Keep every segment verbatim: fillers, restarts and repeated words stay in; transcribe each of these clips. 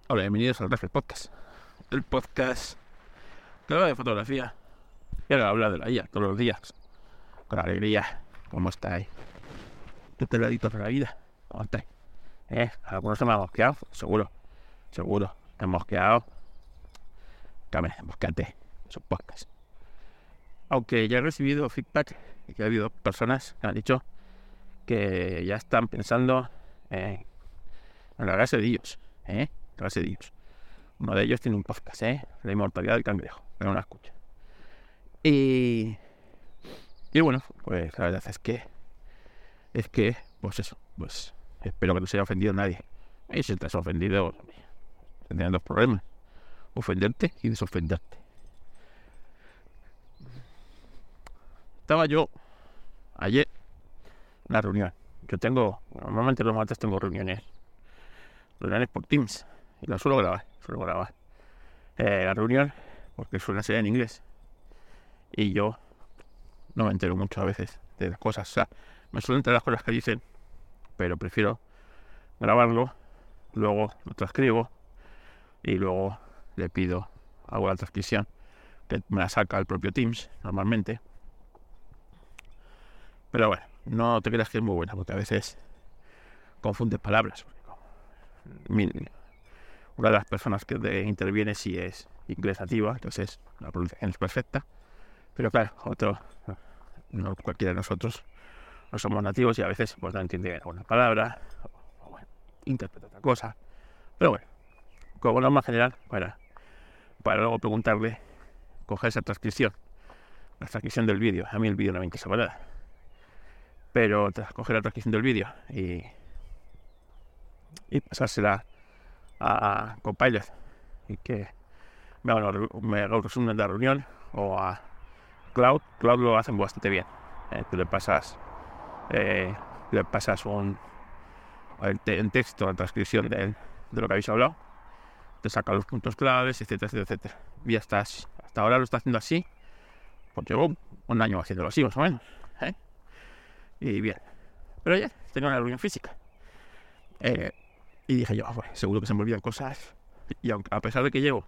Hola, bienvenidos al Reflex Podcast. El podcast que habla de fotografía y ahora habla de la I A todos los días. Con alegría. ¿Cómo estáis? ¿Qué teladitos de la vida? ¿Cómo estáis? ¿Eh? ¿Algunos se me han mosqueado? Seguro, seguro. ¿Te han mosqueado? Cámara, mosqueate. Es un podcast. Aunque ya he recibido feedback y que ha habido personas que han dicho que ya están pensando en, en la clase de ellos. ¿Eh? La clase de ellos. Uno de ellos tiene un podcast, ¿eh? La inmortalidad del cangrejo, pero no la escucha. Y, y bueno, pues la verdad es que, es que, pues eso, pues espero que no se haya ofendido a nadie. Y si te has ofendido, tendrían dos problemas: ofenderte y desofenderte. Estaba yo ayer en una reunión. Yo tengo, normalmente los martes tengo reuniones, reuniones por Teams, y las suelo grabar, suelo grabar. Eh, la reunión, porque suele ser en inglés, y yo no me entero mucho a veces de las cosas. O sea, me suelen enterar las cosas que dicen, pero prefiero grabarlo, luego lo transcribo y luego le pido, hago la transcripción, que me la saca el propio Teams normalmente. Pero bueno, no te creas que es muy buena, porque a veces confundes palabras. Una de las personas que interviene sí es inglés nativa, entonces la pronunciación es perfecta. Pero claro, otro, no cualquiera de nosotros no somos nativos y a veces pues no entiende alguna palabra o, o bueno, interpreta otra cosa. Pero bueno, como norma general, para, para luego preguntarle, coger esa transcripción, la transcripción del vídeo. A mí el vídeo no me interesa para nada, pero tras coger la transcripción del vídeo y, y pasársela a, a Copilot y que me haga, me haga un resumen de la reunión, o a Cloud. Cloud lo hacen bastante bien. Eh, tú le pasas eh, le pasas un en texto, la transcripción de, de lo que habéis hablado, te saca los puntos claves, etcétera, etcétera, etcétera. Y ya estás, hasta ahora lo está haciendo así, pues llevo un año haciéndolo así, más o menos, ¿eh? Y bien, pero ya tengo una reunión física, eh, y dije yo, pues, seguro que se me olvidan cosas, y aunque, a pesar de que llevo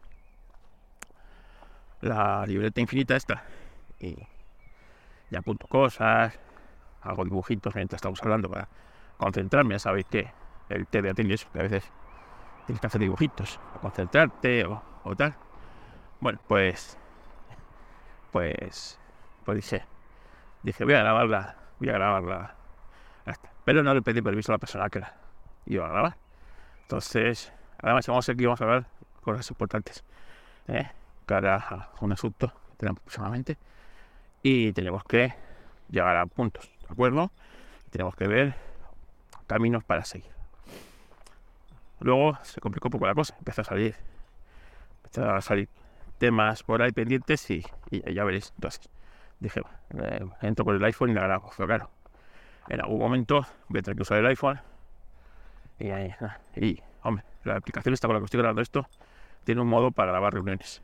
la libreta infinita esta y ya apunto cosas, hago dibujitos mientras estamos hablando para concentrarme. Ya sabéis que el T D A tiene eso, que a veces tienes que hacer dibujitos para concentrarte o, o tal. Bueno, pues pues pues dije dije voy a grabarla voy a grabarla esta. Pero no le pedí permiso a la persona que la iba a grabar. Entonces, además vamos a aquí vamos a hablar cosas importantes, ¿eh? Cara a un asunto que tenemos próximamente y tenemos que llegar a puntos, ¿de acuerdo? Tenemos que ver caminos para seguir. Luego se complicó un poco la cosa, empezó a salir empezó a salir temas por ahí pendientes y, y ya veréis. Entonces dije, eh, entro con el iPhone y la grabo. Pero claro, en algún momento voy a tener que usar el iPhone y, y, y hombre, la aplicación esta con la que estoy grabando esto tiene un modo para grabar reuniones,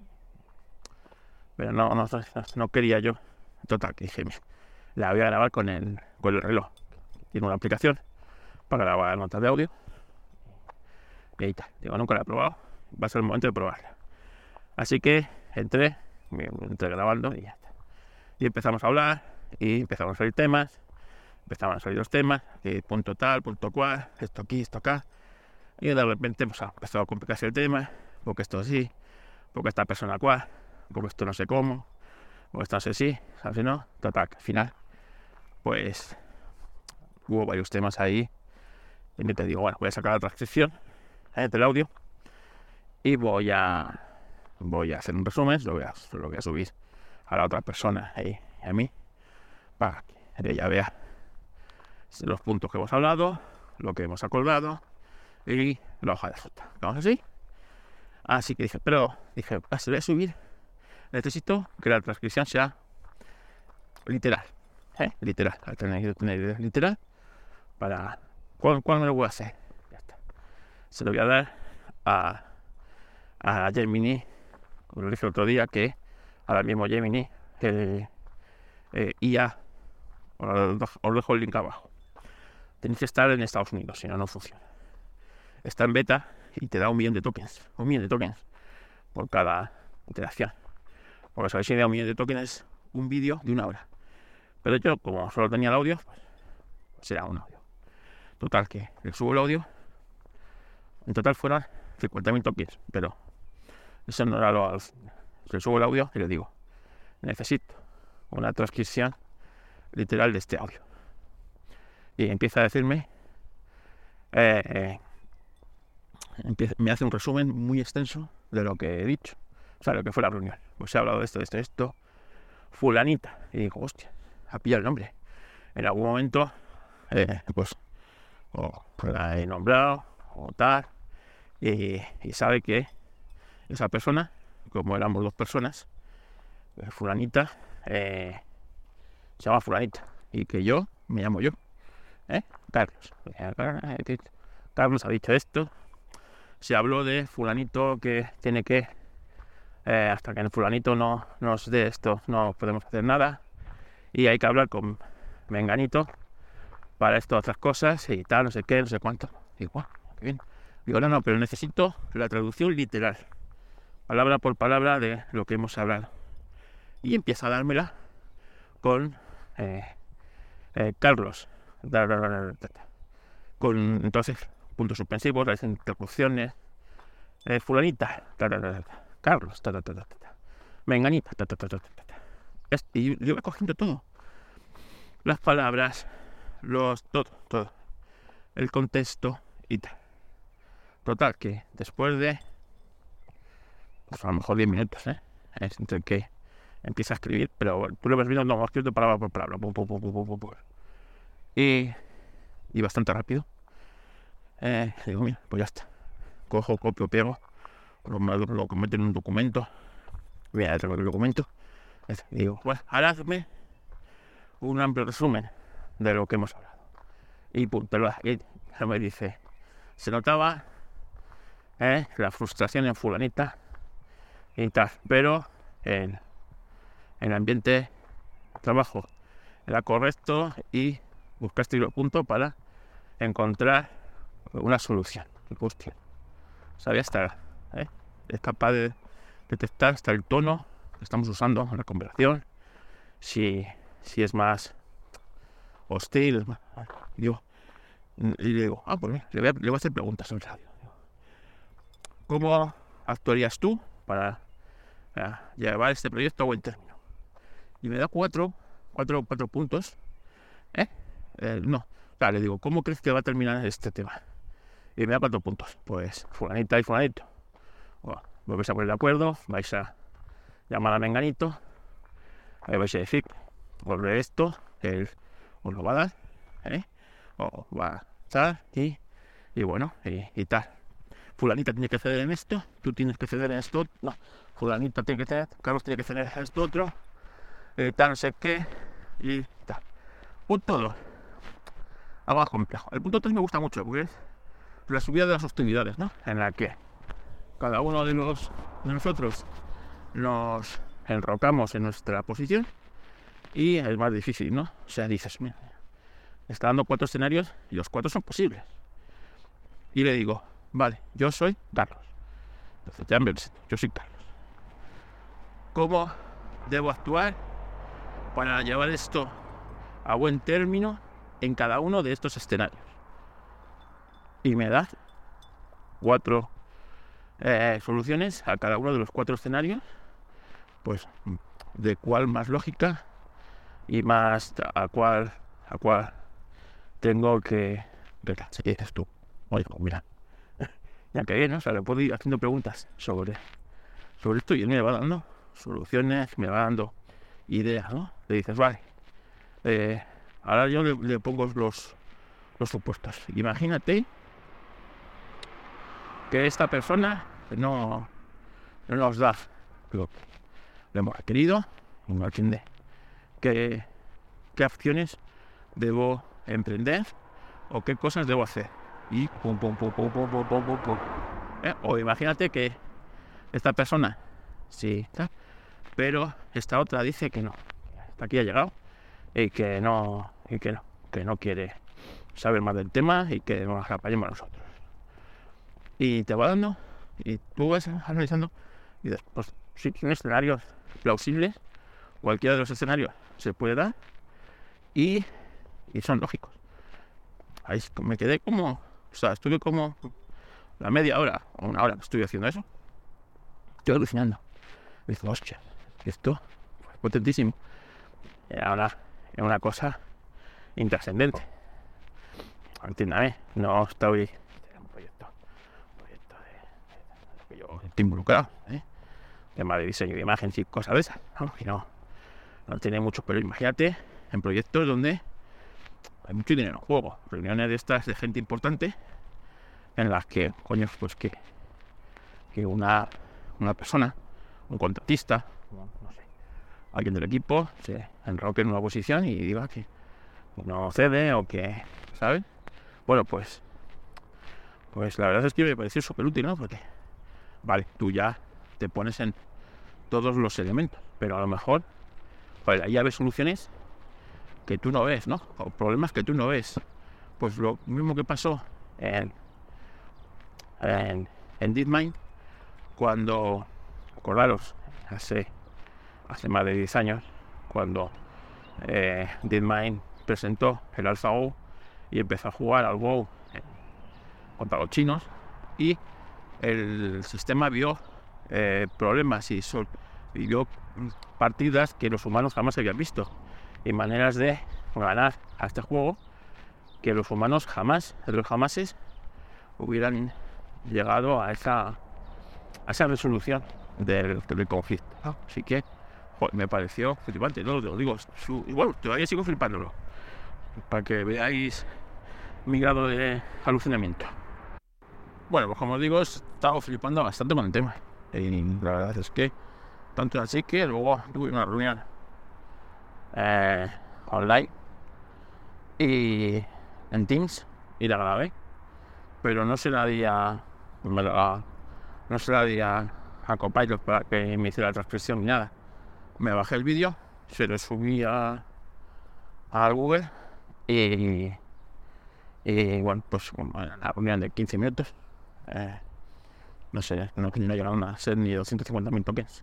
pero no, no, no quería yo. Total, que dije, la voy a grabar con el, con el reloj. Tiene una aplicación para grabar notas de audio y ahí está. Digo, nunca la he probado, va a ser el momento de probarla. Así que entré, me entré grabando y ya está. Y empezamos a hablar y empezamos a salir temas, empezaban a salir los temas, eh, punto tal, punto cual, esto aquí, esto acá. Y de repente pues, ha empezado a complicarse el tema, porque esto sí, porque esta persona cual, porque esto no sé cómo, porque esto no sé si, así no, total, al final, pues hubo varios temas ahí. Y te digo, bueno, voy a sacar la transcripción eh, del audio y voy a voy a hacer un resumen, lo voy a, lo voy a subir a la otra persona y a mí para que ella vea los puntos que hemos hablado, lo que hemos acordado y la hoja de ruta. Vamos así. Así que dije, pero dije, ah, se lo voy a subir, necesito que la transcripción sea literal, ¿eh? Literal, tener, tener literal para ¿cuándo, ¿cuándo me lo voy a hacer? Ya está. Se lo voy a dar a a Gemini. Como lo dije el otro día, que ahora mismo Gemini, el eh, I A, os dejo el link abajo. Tenéis que estar en Estados Unidos, si no, no funciona. Está en beta y te da un millón de tokens, un millón de tokens por cada interacción. Porque sabéis, idea un millón de tokens es un vídeo de una hora. Pero yo, como solo tenía el audio, pues será un audio. Total, que le subo el audio. En total fueron cincuenta mil tokens, pero eso no era lo... Le subo el audio y le digo, necesito una transcripción literal de este audio. Y empieza a decirme, eh, eh, empieza, me hace un resumen muy extenso de lo que he dicho, o sea, lo que fue la reunión. Pues he hablado de esto, de esto, de esto, fulanita. Y digo, hostia, ha pillado el nombre. En algún momento, eh, pues, o la he nombrado, o tal, y, y sabe que esa persona, como éramos dos personas, fulanita, eh, se llama fulanita, y que yo me llamo yo, ¿eh? Carlos. Carlos ha dicho esto. Se habló de fulanito que tiene que, eh, hasta que el fulanito no nos dé esto, no podemos hacer nada, y hay que hablar con menganito para esto, otras cosas, y tal, no sé qué, no sé cuánto. Digo, wow, qué bien. Digo, no, no, pero necesito la traducción literal, palabra por palabra de lo que hemos hablado. Y empieza a dármela con eh, eh, Carlos, con entonces puntos suspensivos, las interrupciones, eh, fulanita, Carlos, menganita, y yo iba cogiendo todo, las palabras, los todo, todo, el contexto y tal. Total, que después de, pues a lo mejor diez minutos, ¿eh? Es entre que empieza a escribir, pero tú lo vas viendo, no, escrito palabra por palabra, pum, pum, pum, pum, pum, pum. Y, y bastante rápido. Eh, digo, mira, pues ya está. Cojo, copio, pego, lo, lo meto en un documento. Voy a traer el documento. Y digo, pues ahora hazme un amplio resumen de lo que hemos hablado. Y pum, pero y me dice, se notaba eh, la frustración en fulanita y tal, pero en, en el ambiente de trabajo era correcto y buscaste el punto para encontrar una solución. Hostia, sabía estar, ¿eh? Es capaz de detectar hasta el tono que estamos usando en la conversación, si, si es más hostil. Y digo, y le digo, ah, pues mira, le voy a, le voy a hacer preguntas sobre radio. ¿Cómo actuarías tú para, para llevar este proyecto a buen término? Y me da cuatro, cuatro, cuatro puntos, ¿eh? Eh, no, o sea, le digo, ¿cómo crees que va a terminar este tema? Y me da cuatro puntos. Pues fulanita y fulanito. Bueno, os vais a poner de acuerdo, vais a llamar a menganito, ahí vais a decir, sobre esto, él os lo va a dar, ¿eh? O va a estar y, y bueno, y, y tal. Fulanita tiene que ceder en esto, tú tienes que ceder en esto, no, fulanita tiene que ceder, Carlos tiene que ceder en esto otro, y tal, no sé qué, y tal. Punto dos. Algo más complejo. El punto tres me gusta mucho porque es la subida de las hostilidades, ¿no? En la que cada uno de, los, de nosotros nos enrocamos en nuestra posición y es más difícil, ¿no? O sea, dices, mira, está dando cuatro escenarios y los cuatro son posibles. Y le digo, vale, yo soy Carlos. Entonces ya me presento, yo soy Carlos. ¿Cómo debo actuar para llevar esto a buen término en cada uno de estos escenarios? Y me da cuatro eh, soluciones a cada uno de los cuatro escenarios, pues de cuál más lógica y más a cuál a cuál tengo que ver. ¿Qué dices tú? Oye, pues mira, ya que bien, ¿no? O sea, le puedo ir haciendo preguntas sobre, sobre esto y él me va dando soluciones, me va dando ideas, ¿no? Le dices, vale, eh, ahora yo le, le pongo los, los supuestos. Imagínate que esta persona no, no nos da lo que le hemos requerido y no entiende qué, qué acciones debo emprender o qué cosas debo hacer. Y pum, pum, pum, pum, pum, pum, pum, pum, pum. ¿Eh? O imagínate que esta persona sí, ¿sí? Pero esta otra dice que no, hasta aquí ha llegado y que no, y que no, que no quiere saber más del tema y que nos apañemos nosotros. y te va dando, y tú vas analizando, y dices, pues si tiene escenarios plausibles, cualquiera de los escenarios se puede dar, y, y son lógicos. Ahí me quedé como, o sea, estuve como la media hora o una hora que estuve haciendo eso, estoy alucinando. Me dice, hostia, esto es potentísimo. Era una, era una cosa intrascendente. Entiéndame, no estoy. Era un proyecto, un proyecto de, de, de que yo estoy involucrado, ¿eh? Tema de diseño de imágenes y cosas de esas, ¿no? Y no, no tiene mucho, pero imagínate en proyectos donde hay mucho dinero en juego, reuniones de estas de gente importante en las que, coño, pues que, que una, una persona, un contratista, no sé, alguien del equipo se enroque en una posición y diga que no cede o que, ¿sabes? Bueno, pues, pues la verdad es que me pareció súper útil, ¿no? Porque, vale, tú ya te pones en todos los elementos, pero a lo mejor, pues ahí hay soluciones que tú no ves, ¿no? O problemas que tú no ves. Pues lo mismo que pasó en, en, en DeepMind, cuando, acordaros, hace, hace más de diez años, cuando eh, DeepMind presentó el AlphaGo y empezó a jugar al Go eh, contra los chinos, y el sistema vio eh, problemas y, sol, y vio partidas que los humanos jamás habían visto y maneras de ganar a este juego que los humanos jamás, de los jamases, hubieran llegado a esa, a esa resolución del, del conflicto. ¿No? Así que joder, me pareció flipante, no lo digo, su, igual todavía sigo flipándolo, para que veáis mi grado de alucinamiento. Bueno, pues como os digo, he estado flipando bastante con el tema. Y la verdad es que, tanto así que luego tuve una reunión eh, online y en Teams y la grabé, pero no se la di a, no se la di a, a Copilot para que me hiciera la transcripción ni nada. Me bajé el vídeo, se lo subí a, a Google y, y bueno, pues una reunión de quince minutos. Eh, no sé, no, no llegaron a ser ni doscientos cincuenta mil tokens.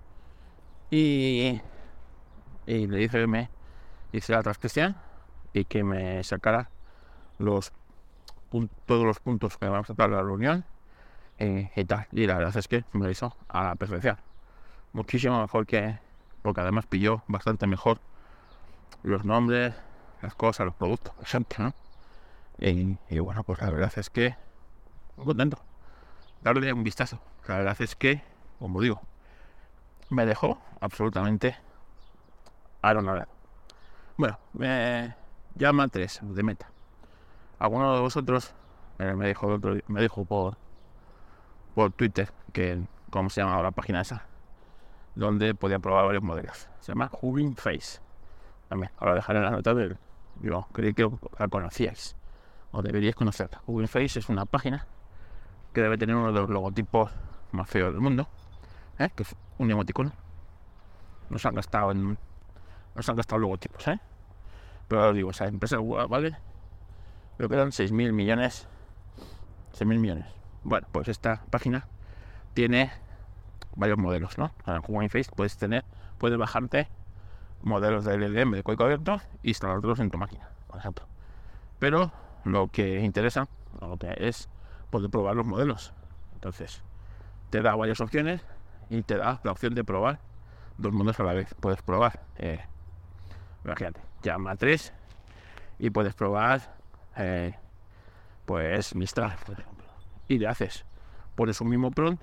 Y, y le dije que me hice la transcripción y que me sacara los todos los puntos que vamos a tratar en la reunión eh, y tal. Y la verdad es que me lo hizo a la perfección. Muchísimo mejor que, porque además pilló bastante mejor los nombres, las cosas, los productos, por ejemplo, ¿no? Y, y bueno, pues la verdad es que muy contento. Darle un vistazo. La verdad es que, como digo, me dejó absolutamente anonadado. Bueno, me llama tres de Meta. Alguno de vosotros eh, me dijo otro, me dijo por por Twitter que cómo se llama la página esa, donde podía probar varios modelos. Se llama Hugging Face. También, ahora dejaré en las notas del. Yo creí que la conocíais o deberíais conocerla. Hugging Face es una página que debe tener uno de los logotipos más feos del mundo, ¿eh? Que es un emoticono. No se han gastado en no se han gastado logotipos, ¿eh? Pero os digo, esa empresa vale, creo que eran seis mil millones. seis mil millones. Bueno, pues esta página tiene varios modelos, ¿no? En Hugging Face puedes tener, puedes bajarte modelos de L L M de código abierto e instalarlos en tu máquina, por ejemplo. Pero lo que interesa, lo que es poder probar los modelos. Entonces, te da varias opciones y te da la opción de probar dos modelos a la vez. Puedes probar, eh, imagínate, Llama tres y puedes probar, eh, pues Mistral, por ejemplo. Y le haces, pones un mismo prompt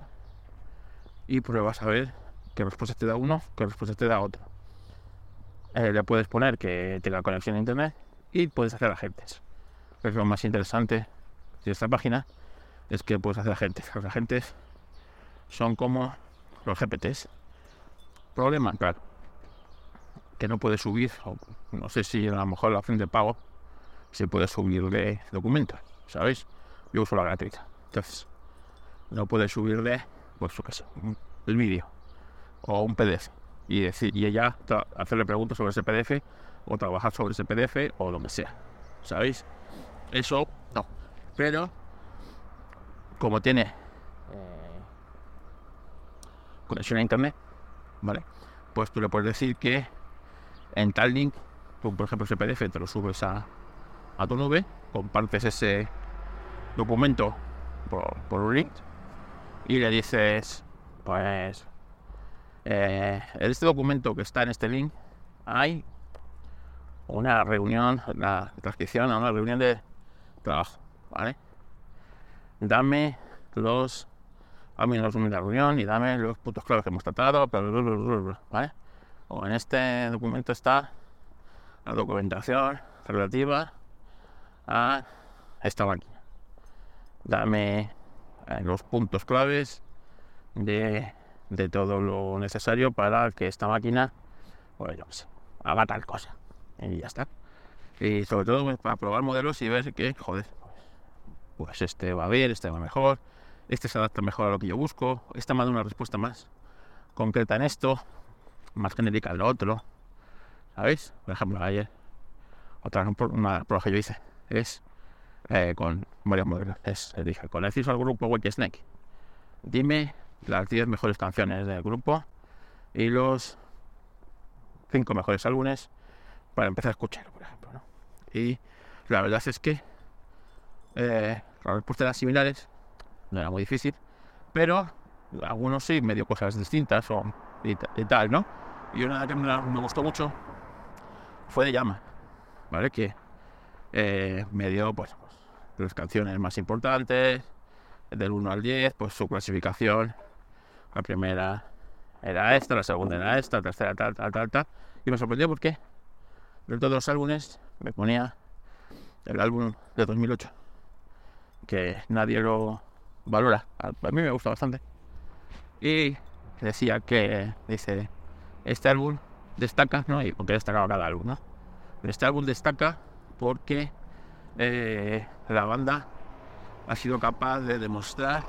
y pruebas a ver qué respuesta te da uno, qué respuesta te da otro. Eh, le puedes poner que tenga conexión a internet y puedes hacer agentes. Pero lo más interesante de esta página es que puedes hacer agentes. Los agentes son como los G P Ts. Problema, claro, que no puedes subir, o no sé si a lo mejor la opción de pago se puede subirle documentos, ¿sabéis? Yo uso la gratuita. Entonces, no puedes subirle, pues yo qué sé, el vídeo o un P D F y decir, y ella tra- hacerle preguntas sobre ese P D F o trabajar sobre ese P D F o lo que sea, ¿sabéis? Eso no, pero como tiene conexión a internet, ¿vale? Pues tú le puedes decir que en tal link, tú, por ejemplo, ese P D F te lo subes a, a tu nube, compartes ese documento por, por un link y le dices, pues, eh, en este documento que está en este link hay una reunión, la transcripción a una reunión de trabajo, ¿vale? Dame los, dame los números de la reunión y dame los puntos claves que hemos tratado, ¿vale? O en este documento está la documentación relativa a esta máquina. Dame eh, los puntos claves de, de todo lo necesario para que esta máquina, pues yo no sé, haga tal cosa. Y ya está. Y sobre todo pues, para probar modelos y ver que, joder, pues este va bien, este va mejor, este se adapta mejor a lo que yo busco, esta me da una respuesta más concreta en esto, más genérica en lo otro, ¿sabéis? Por ejemplo, ayer, otra una prueba que yo hice es eh, con varios modelos. Es, le dije, con el acceso al grupo Whitesnake, dime las diez mejores canciones del grupo y los cinco mejores álbumes para empezar a escuchar, por ejemplo, ¿no? Y la verdad es que eh, las respuestas eran similares, no era muy difícil, pero algunos sí me dio cosas distintas o, y, y tal, ¿no? Y una que me, me gustó mucho fue de Llama, ¿vale? Que eh, me dio pues, pues las canciones más importantes, del uno al diez, pues su clasificación. La primera era esta, la segunda era esta, la tercera tal, tal, tal, tal. Y me sorprendió porque de todos los álbumes me ponía el álbum de dos mil ocho, que nadie lo valora. A mí me gusta bastante. Y decía que, dice, este álbum destaca, ¿no? Y porque destacaba cada álbum, ¿no? Este álbum destaca porque eh, la banda ha sido capaz de demostrar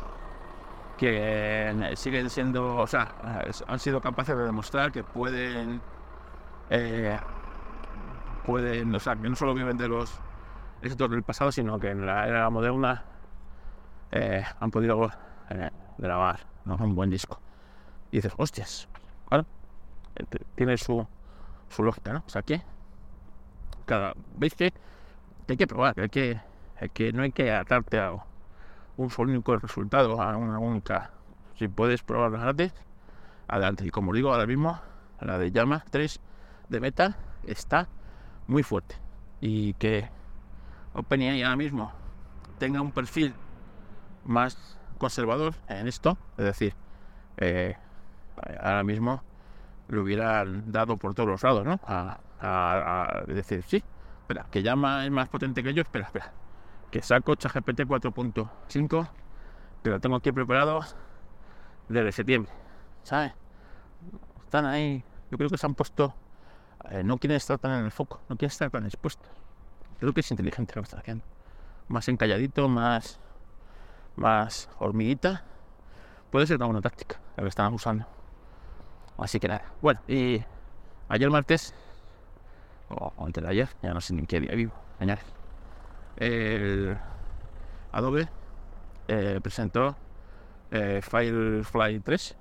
que siguen siendo, o sea, han sido capaces de demostrar que pueden, eh, pueden, o sea, que no solo viven de los éxitos del pasado, sino que en la era moderna eh, han podido eh, grabar, ¿no? Un buen disco. Y dices, hostias, claro, tiene su, su lógica, ¿no? O sea, que cada veis que, que hay que probar, que, hay que, que no hay que atarte a un solo único resultado, a una única. Si puedes probar gratis, adelante. Y como digo, ahora mismo la de Llama tres de Meta está muy fuerte. Y que OpenAI ahora mismo tenga un perfil más conservador en esto, es decir, eh, ahora mismo lo hubieran dado por todos los lados, ¿no? A, a, a decir, sí, espera, que Llama es más potente que yo, espera, espera, que saco ChatGPT cuatro punto cinco, que lo tengo aquí preparado desde septiembre, ¿sabes? Están ahí, yo creo que se han puesto, eh, no quieren estar tan en el foco, no quieren estar tan expuestos. Creo que es inteligente lo que están haciendo, más encalladito, más, más hormiguita. Puede ser una buena táctica la que están usando. Así que nada, bueno, y ayer martes, o antes de ayer, ya no sé ni en qué día vivo, señores, el Adobe eh, presentó eh, Firefly tres,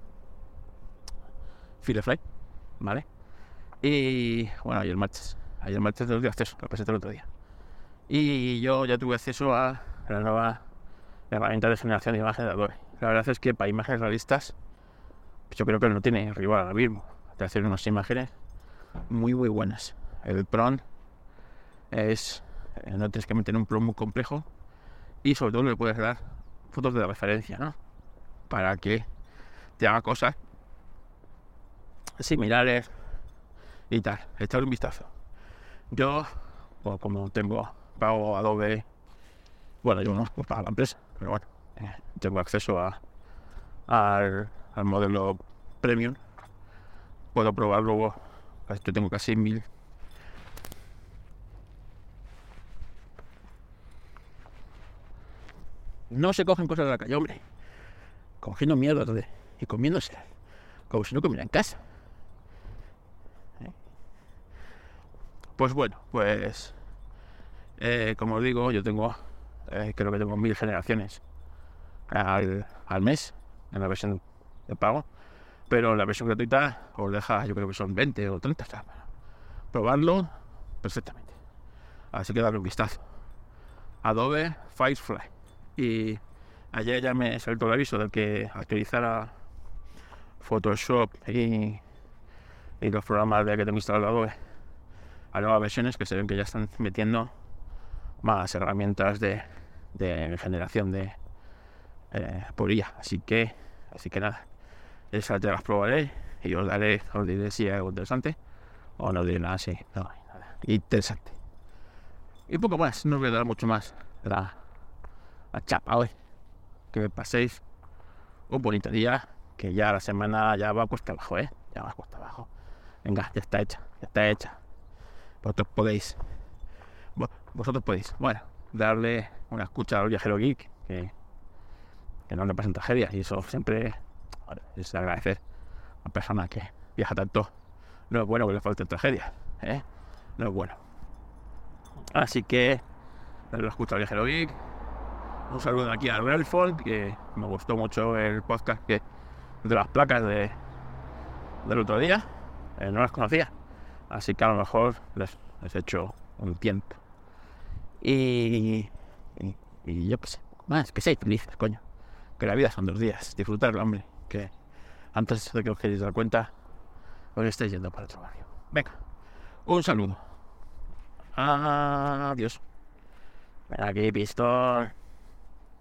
Firefly, ¿vale? Y bueno, ayer martes, ayer martes no tuve acceso, lo presenté el otro día. Y yo ya tuve acceso a la nueva herramienta de generación de imagen de Adobe. La verdad es que para imágenes realistas, yo creo que no tiene rival ahora mismo. Te hacen unas imágenes muy muy buenas. El prompt es, no tienes que meter un prompt muy complejo y sobre todo le puedes dar fotos de referencia, ¿no? Para que te haga cosas similares y tal. Echar un vistazo. Yo, pues, como tengo pago Adobe, bueno, yo no, pues para la empresa, pero bueno, eh, tengo acceso a al, al modelo premium, puedo probar luego. Yo tengo casi mil. No se cogen cosas de la calle, hombre, cogiendo mierda de, y comiéndose como si no comiera en casa. ¿Eh? Pues bueno, pues eh, como os digo, yo tengo eh, creo que tengo mil generaciones al, al mes en la versión de pago. pero la versión gratuita os deja, yo creo que son veinte o treinta, o sea, para probarlo perfectamente. Así que darle un vistazo. Adobe Firefly. Y ayer ya me saltó el aviso de que actualizara Photoshop y, y los programas de que tengo instalado Adobe a nuevas versiones, que se ven que ya están metiendo más herramientas de, de generación de eh, por I A. Así que, así que nada, esas te las probaré y os daré, os diré si hay algo interesante o no diré nada así, no, nada interesante. Y poco más, no os voy a dar mucho más la, la chapa hoy. Que me paséis un bonito día, que ya la semana ya va cuesta abajo, ¿eh? Ya va cuesta abajo. Venga, ya está hecha, ya está hecha. Vosotros podéis, vosotros podéis, bueno, darle una escucha al Viajero Geek, que, que no le pasan tragedias, y eso siempre es agradecer a una persona que viaja tanto. No es bueno que le falten tragedias, ¿eh? No es bueno. Así que darle una escucha al Viajero Geek. Un saludo aquí a Relford, que me gustó mucho el podcast que, de las placas de, del otro día. Eh, no las conocía, así que a lo mejor les, les he hecho un tiempo. Y, y, y yo qué sé, más que seáis felices, coño. Que la vida son dos días, disfrutarlo, hombre. Que antes de que os queréis dar cuenta, os estáis yendo para otro barrio. Venga, un saludo. Adiós. Ven aquí, pistón.